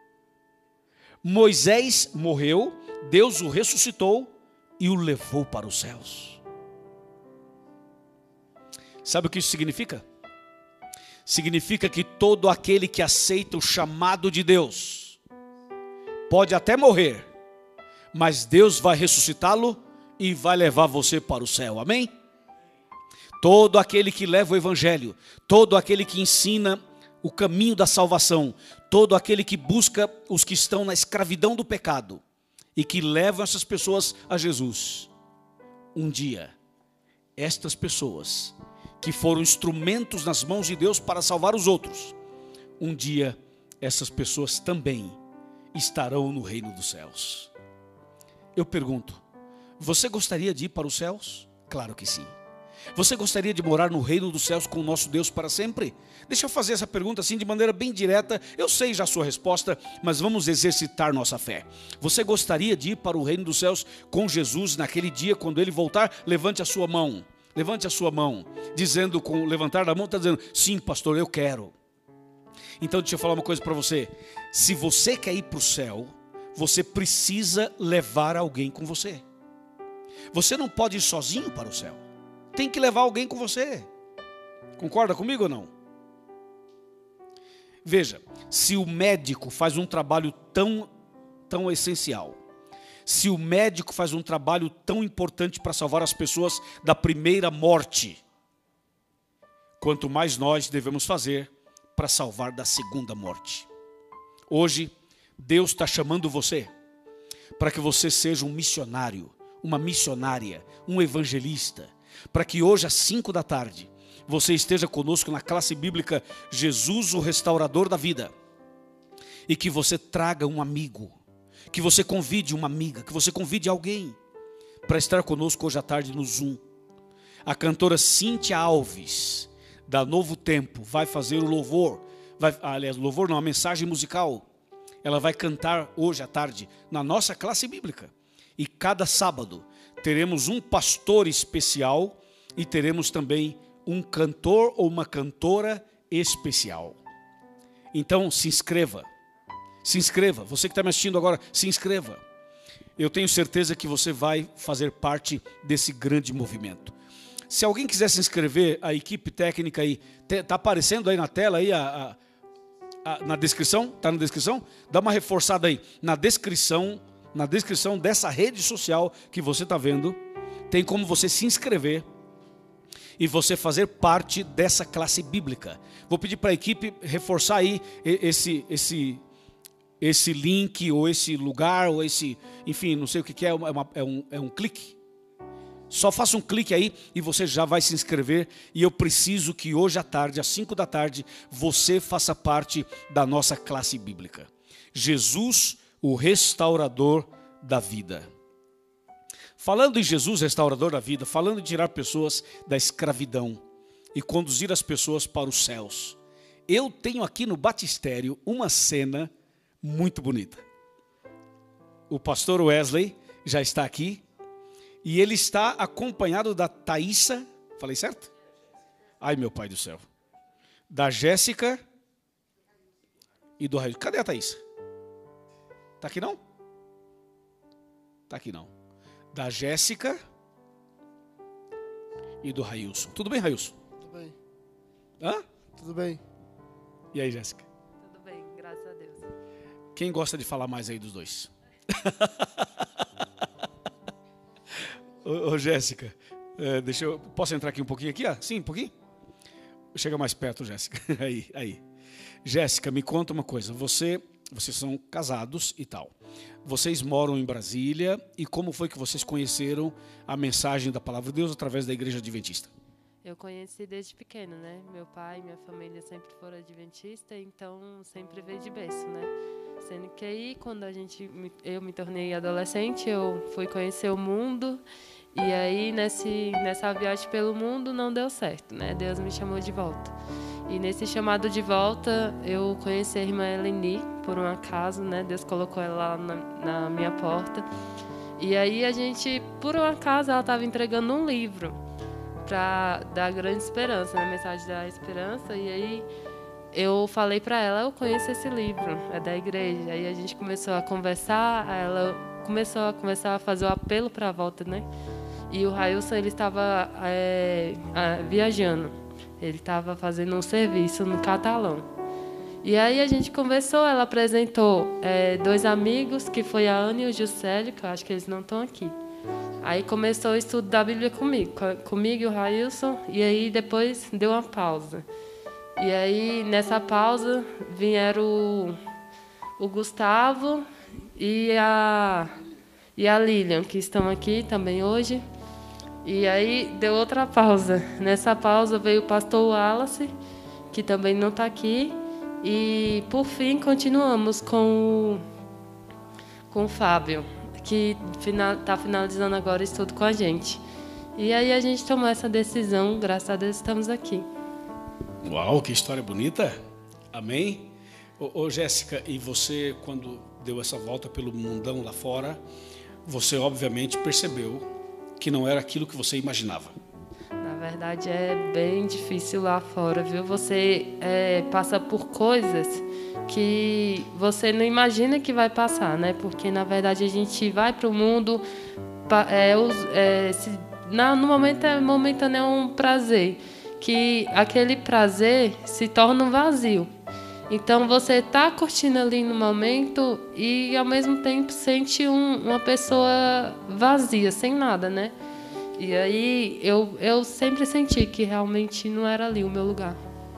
Moisés morreu, Deus o ressuscitou e o levou para os céus. Sabe o que isso significa? significa que todo aquele que aceita o chamado de Deus pode até morrer, mas Deus vai ressuscitá-lo e vai levar você para o céu, amém? Todo aquele que leva o evangelho, todo aquele que ensina o caminho da salvação, todo aquele que busca os que estão na escravidão do pecado e que levam essas pessoas a Jesus, um dia, estas pessoas que foram instrumentos nas mãos de Deus para salvar os outros, um dia essas pessoas também estarão no reino dos céus. Eu pergunto, você gostaria de ir para os céus? Claro que sim. Você gostaria de morar no reino dos céus com o nosso Deus para sempre? Deixa eu fazer essa pergunta assim de maneira bem direta. Eu sei já a sua resposta, mas vamos exercitar nossa fé. Você gostaria de ir para o reino dos céus com Jesus naquele dia quando Ele voltar? Levante a sua mão. Levante a sua mão, dizendo, com levantar da mão, está dizendo, sim, pastor, eu quero. Então deixa eu falar uma coisa para você. Se você quer ir para o céu, você precisa levar alguém com você. Você não pode ir sozinho para o céu. Tem que levar alguém com você. Concorda comigo ou não? Veja, se o médico faz um trabalho tão essencial, se o médico faz um trabalho tão importante para salvar as pessoas da primeira morte, quanto mais nós devemos fazer para salvar da segunda morte. Hoje, Deus está chamando você para que você seja um missionário, uma missionária, um evangelista, para que hoje às 5 da tarde você esteja conosco na classe bíblica Jesus, o restaurador da vida, e que você traga um amigo, que você convide uma amiga, que você convide alguém para estar conosco hoje à tarde no Zoom. A cantora Cíntia Alves, da Novo Tempo, vai fazer o louvor, a mensagem musical. Ela vai cantar hoje à tarde na nossa classe bíblica. E cada sábado teremos um pastor especial e teremos também um cantor ou uma cantora especial. Então se inscreva. Se inscreva, você que está me assistindo agora, se inscreva. Eu tenho certeza que você vai fazer parte desse grande movimento. Se alguém quiser se inscrever, a equipe técnica aí, está aparecendo aí na tela aí na descrição? Está na descrição? Dá uma reforçada aí. Na descrição dessa rede social que você está vendo, tem como você se inscrever e você fazer parte dessa classe bíblica. Vou pedir para a equipe reforçar aí esse link, ou esse lugar, ou esse, enfim, não sei o que é, é um clique. Só faça um clique aí e você já vai se inscrever. E eu preciso que hoje à tarde, às 5 da tarde, você faça parte da nossa classe bíblica. Jesus, o restaurador da vida. Falando em Jesus, restaurador da vida, falando em tirar pessoas da escravidão e conduzir as pessoas para os céus, eu tenho aqui no batistério uma cena muito bonita. O pastor Wesley já está aqui e ele está acompanhado da Thaísa, falei certo? Ai, meu pai do céu. Da Jéssica e do Raíssa. Cadê a Thaísa? Está aqui não? Está aqui não. Da Jéssica e do Railson. Tudo bem, Railson? Tudo bem. Hã? Tudo bem. E aí, Jéssica? Tudo bem, graças a Deus. Quem gosta de falar mais aí dos dois? Ô, Jéssica, posso entrar aqui um pouquinho aqui? Sim, um pouquinho? Chega mais perto, Jéssica. Aí. Jéssica, me conta uma coisa. Vocês são casados e tal. Vocês moram em Brasília e como foi que vocês conheceram a mensagem da Palavra de Deus através da Igreja Adventista? Eu conheci desde pequeno, né? Meu pai e minha família sempre foram adventistas, então sempre veio de berço, né? Sendo que aí, quando eu me tornei adolescente, eu fui conhecer o mundo e aí nessa viagem pelo mundo não deu certo, né? Deus me chamou de volta. E nesse chamado de volta, eu conheci a irmã Eleni, por um acaso, né? Deus colocou ela lá na minha porta. E aí por um acaso, ela estava entregando um livro para dar grande esperança, né? Mensagem da esperança. E aí eu falei para ela, eu conheço esse livro, é da igreja. Aí a gente começou a conversar, ela começou a fazer o apelo para a volta, né? E o Railson, ele estava viajando. Ele estava fazendo um serviço no Catalão. E aí a gente conversou, ela apresentou 2 amigos, que foi a Ana e o Juscelio, que eu acho que eles não estão aqui. Aí começou o estudo da Bíblia comigo e o Railson, e aí depois deu uma pausa. E aí, nessa pausa, vieram o Gustavo e a Lilian, que estão aqui também hoje. E aí deu outra pausa. Nessa pausa veio o pastor Wallace, que também não está aqui. E, por fim, continuamos com o Fábio, que está finalizando agora o estudo com a gente. E aí a gente tomou essa decisão, graças a Deus estamos aqui. Uau, que história bonita. Amém? Ô Jéssica, e você, quando deu essa volta pelo mundão lá fora, você obviamente percebeu que não era aquilo que você imaginava. Na verdade, é bem difícil lá fora, viu? Você passa por coisas que você não imagina que vai passar, né? Porque, na verdade, a gente vai para o mundo... no momento momentâneo é um prazer, que aquele prazer se torna um vazio. Então, você está curtindo ali no momento e, ao mesmo tempo, sente uma pessoa vazia, sem nada, né? E aí, eu sempre senti que realmente não era ali o meu lugar.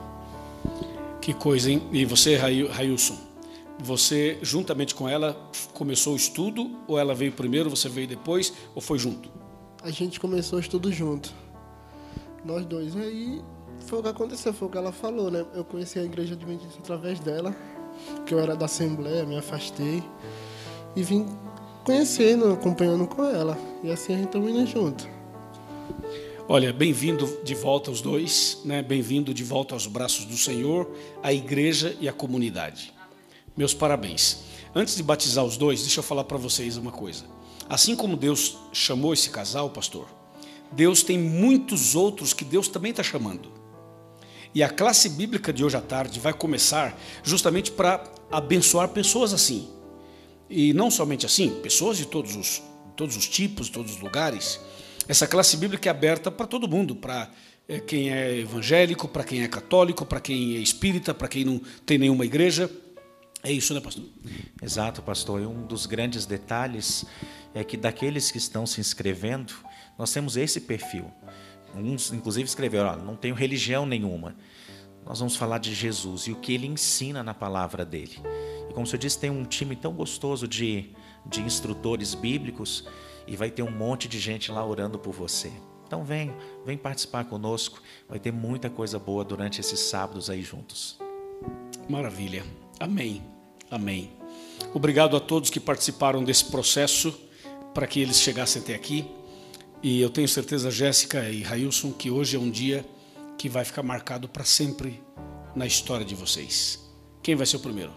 Que coisa, hein? E você, Railson, você, juntamente com ela, começou o estudo? Ou ela veio primeiro, você veio depois? Ou foi junto? A gente começou o estudo junto. Nós dois. Aí foi o que aconteceu, foi o que ela falou, né? Eu conheci a igreja adventista através dela, que eu era da Assembleia, me afastei. E vim conhecendo, acompanhando com ela. E assim a gente estamos indo junto. Olha, bem-vindo de volta aos dois, né? Bem-vindo de volta aos braços do Senhor, a igreja e a comunidade. Meus parabéns. Antes de batizar os dois, deixa eu falar para vocês uma coisa. Assim como Deus chamou esse casal, pastor, Deus tem muitos outros que Deus também está chamando. E a classe bíblica de hoje à tarde vai começar justamente para abençoar pessoas assim. E não somente assim, pessoas de todos os tipos, todos os lugares. Essa classe bíblica é aberta para todo mundo, para quem é evangélico, para quem é católico, para quem é espírita, para quem não tem nenhuma igreja. É isso, né, pastor? Exato, pastor. E um dos grandes detalhes é que daqueles que estão se inscrevendo, nós temos esse perfil. Uns, inclusive, escreveram, não tenho religião nenhuma. Nós vamos falar de Jesus e o que ele ensina na palavra dele. E como o senhor disse, tem um time tão gostoso de instrutores bíblicos e vai ter um monte de gente lá orando por você. Então vem participar conosco. Vai ter muita coisa boa durante esses sábados aí juntos. Maravilha. Amém. Amém. Obrigado a todos que participaram desse processo para que eles chegassem até aqui. E eu tenho certeza, Jéssica e Railson, que hoje é um dia que vai ficar marcado para sempre na história de vocês. Quem vai ser o primeiro?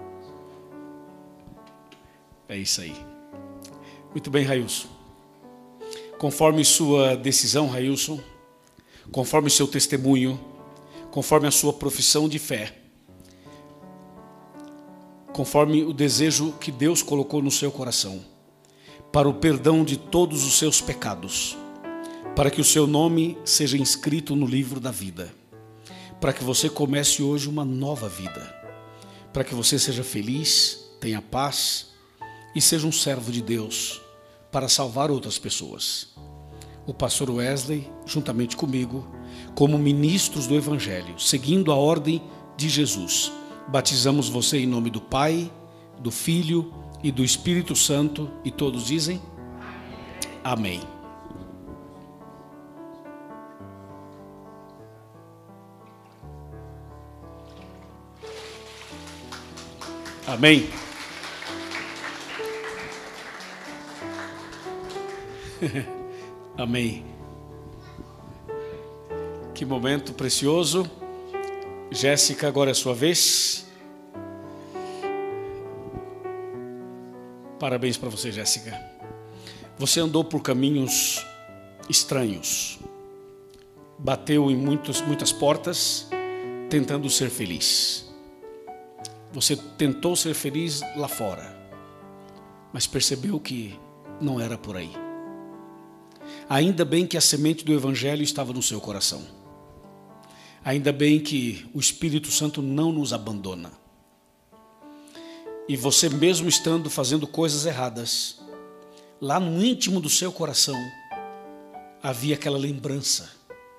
É isso aí. Muito bem, Railson. Conforme sua decisão, Railson, conforme seu testemunho, conforme a sua profissão de fé, conforme o desejo que Deus colocou no seu coração, para o perdão de todos os seus pecados, para que o seu nome seja inscrito no livro da vida, para que você comece hoje uma nova vida, para que você seja feliz, tenha paz e seja um servo de Deus para salvar outras pessoas. O pastor Wesley, juntamente comigo, como ministros do Evangelho, seguindo a ordem de Jesus, batizamos você em nome do Pai, do Filho e do Espírito Santo, e todos dizem amém. Amém. Amém. Que momento precioso. Jéssica, agora é a sua vez. Parabéns para você, Jéssica. Você andou por caminhos estranhos. Bateu em muitas portas, tentando ser feliz. Você tentou ser feliz lá fora, mas percebeu que não era por aí. Ainda bem que a semente do Evangelho estava no seu coração. Ainda bem que o Espírito Santo não nos abandona. E você mesmo estando fazendo coisas erradas, lá no íntimo do seu coração, havia aquela lembrança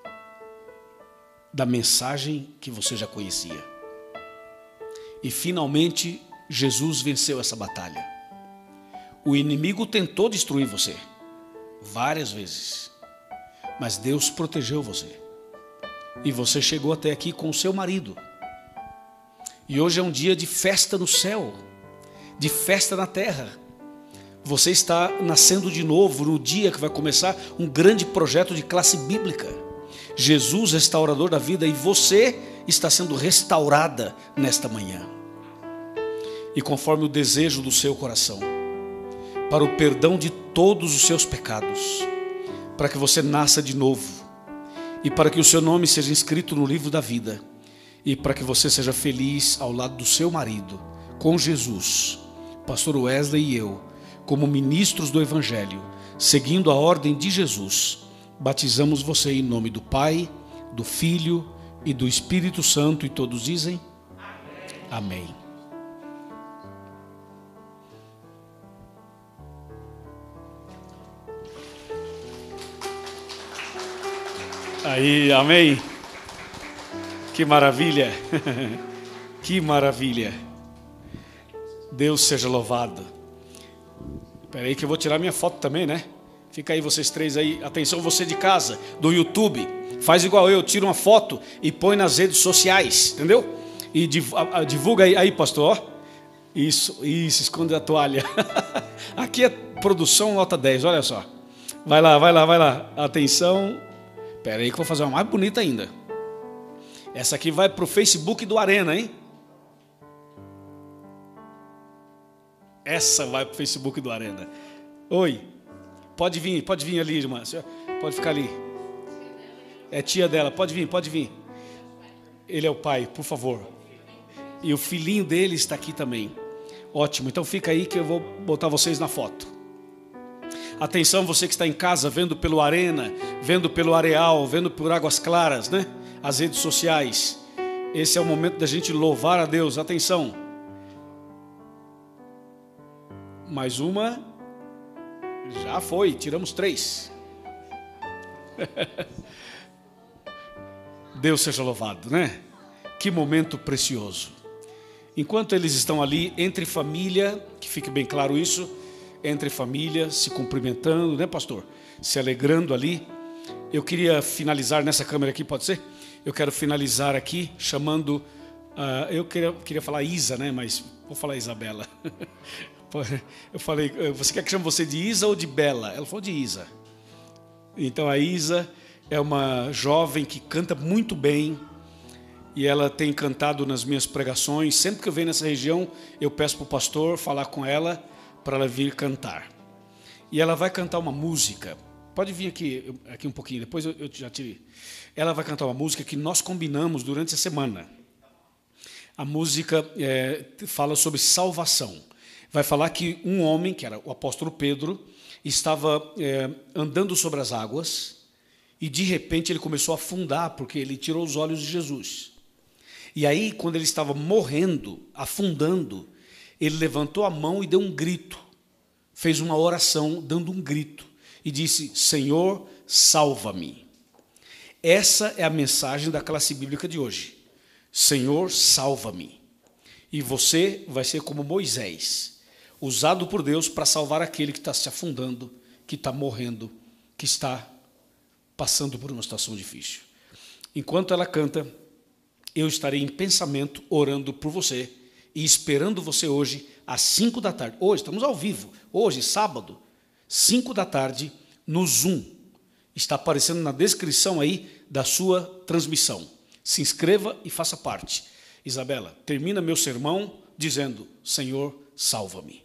da mensagem que você já conhecia. E finalmente Jesus venceu essa batalha. O inimigo tentou destruir você várias vezes, mas Deus protegeu você. E você chegou até aqui com o seu marido. E hoje é um dia de festa no céu, de festa na terra. Você está nascendo de novo no dia que vai começar um grande projeto de classe bíblica. Jesus, restaurador da vida, e você está sendo restaurada nesta manhã. E conforme o desejo do seu coração, para o perdão de todos os seus pecados, para que você nasça de novo, e para que o seu nome seja inscrito no livro da vida, e para que você seja feliz ao lado do seu marido, com Jesus, pastor Wesley e eu, como ministros do Evangelho, seguindo a ordem de Jesus, batizamos você em nome do Pai, do Filho e do Espírito Santo, e todos dizem amém. Aí, amém. Que maravilha. Que maravilha. Deus seja louvado. Espera aí que eu vou tirar minha foto também, né? Fica aí vocês três aí. Atenção, você de casa, do YouTube. Faz igual eu, tira uma foto e põe nas redes sociais, entendeu? E divulga aí, pastor. Ó. Isso, esconde a toalha. Aqui é produção nota 10, olha só. Vai lá. Atenção. Espera aí que eu vou fazer uma mais bonita ainda. Essa aqui vai para o Facebook do Arena, hein? Essa vai para o Facebook do Arena. Oi, pode vir ali, irmã. Pode ficar ali. É tia dela, pode vir. Ele é o pai, por favor. E o filhinho dele está aqui também. Ótimo, então fica aí que eu vou botar vocês na foto. Atenção, você que está em casa, vendo pelo Arena, vendo pelo Areal, vendo por Águas Claras, né? As redes sociais. Esse é o momento da gente louvar a Deus. Atenção. Mais uma. Já foi, tiramos 3. Deus seja louvado, né? Que momento precioso. Enquanto eles estão ali, entre família, que fique bem claro isso, entre família, se cumprimentando, né, pastor? Se alegrando ali. Eu queria finalizar nessa câmera aqui, pode ser? Eu quero finalizar aqui chamando... eu queria falar Isa, né? Mas vou falar Isabela. Eu falei, você quer que chame você de Isa ou de Bela? Ela falou de Isa. Então a Isa é uma jovem que canta muito bem. E ela tem cantado nas minhas pregações. Sempre que eu venho nessa região, eu peço para o pastor falar com ela, para ela vir cantar. E ela vai cantar uma música. Pode vir aqui um pouquinho, depois eu já tirei. Ela vai cantar uma música que nós combinamos durante a semana. A música fala sobre salvação. Vai falar que um homem, que era o apóstolo Pedro, estava andando sobre as águas e de repente ele começou a afundar porque ele tirou os olhos de Jesus. E aí, quando ele estava morrendo, afundando, ele levantou a mão e deu um grito, fez uma oração dando um grito e disse: Senhor, salva-me. Essa é a mensagem da classe bíblica de hoje. Senhor, salva-me. E você vai ser como Moisés, usado por Deus para salvar aquele que está se afundando, que está morrendo, que está passando por uma situação difícil. Enquanto ela canta, eu estarei em pensamento orando por você e esperando você hoje às 5 da tarde. Hoje, estamos ao vivo. Hoje, sábado, 5 da tarde, no Zoom. Está aparecendo na descrição aí da sua transmissão. Se inscreva e faça parte. Isabela, termina meu sermão dizendo: Senhor, salva-me.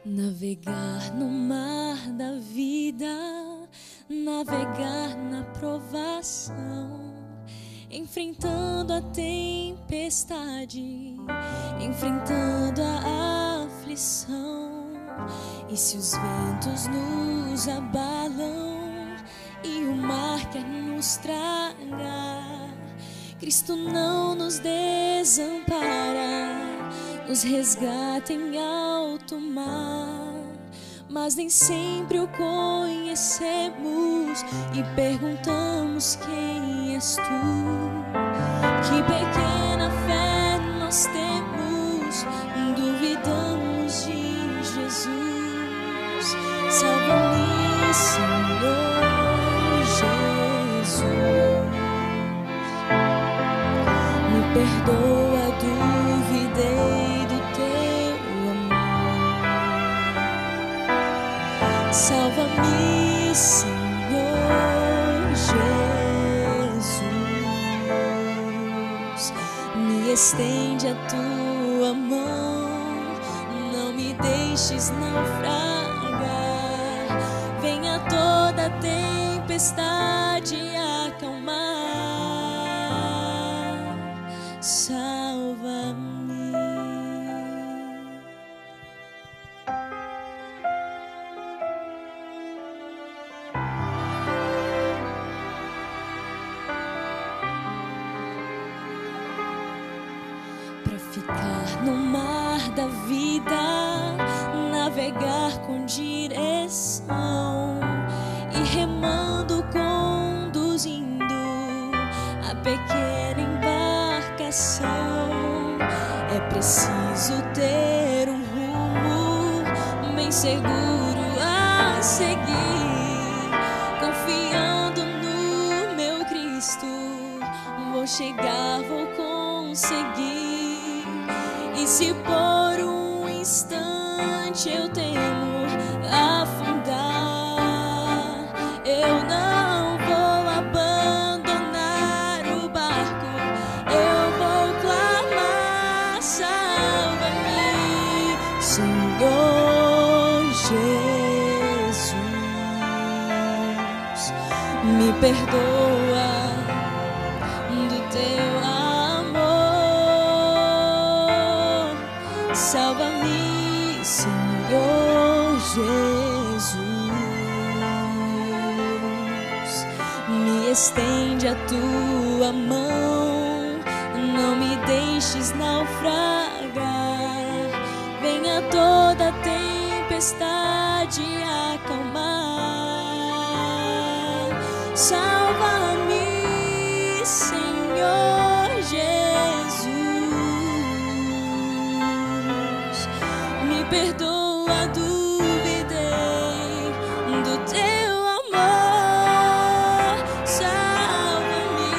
Navegar no mar da vida, navegar na provação, enfrentando a tempestade, enfrentando a aflição. E se os ventos nos abalam e o mar quer nos tragar, Cristo não nos desampara, nos resgata em alto mar. Mas nem sempre o conhecemos e perguntamos: quem és tu? Que pequena fé nós temos, duvidamos de Jesus. Salva-me, Senhor Jesus. Me perdoa, duvidei do teu amor. Salva-me, Senhor Jesus. Me estende a tua mão, não me deixes naufragar. Venha toda tempestade acalmar. Salva-me. Para ficar no mar da vida, navegar com direção e remando, conduzindo a pequena embarcação. É preciso ter um rumo bem seguro a seguir, confiando no meu Cristo. Vou chegar, vou conseguir. E se por um instante eu temo afundar, eu não vou abandonar o barco, eu vou clamar: salva-me, Senhor Jesus. Me perdoa do teu amor. Salva-me, Senhor Jesus. Me estende a tua mão, não me deixes naufragar. Venha toda tempestade acalmar. Salva-me, Senhor Jesus. Me perdoa, duvidei do teu amor. Salva-me,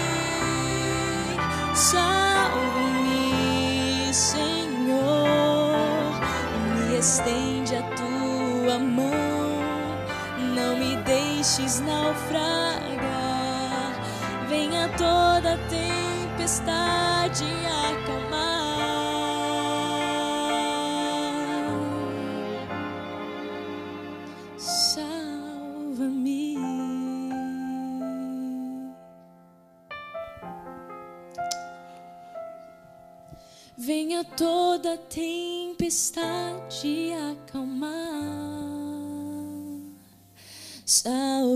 salva-me, Senhor. Me estende a tua mão, não me deixes naufragar. Venha toda tempestade acalmar. Salva-me. Venha toda tempestade acalmar. Salva-me.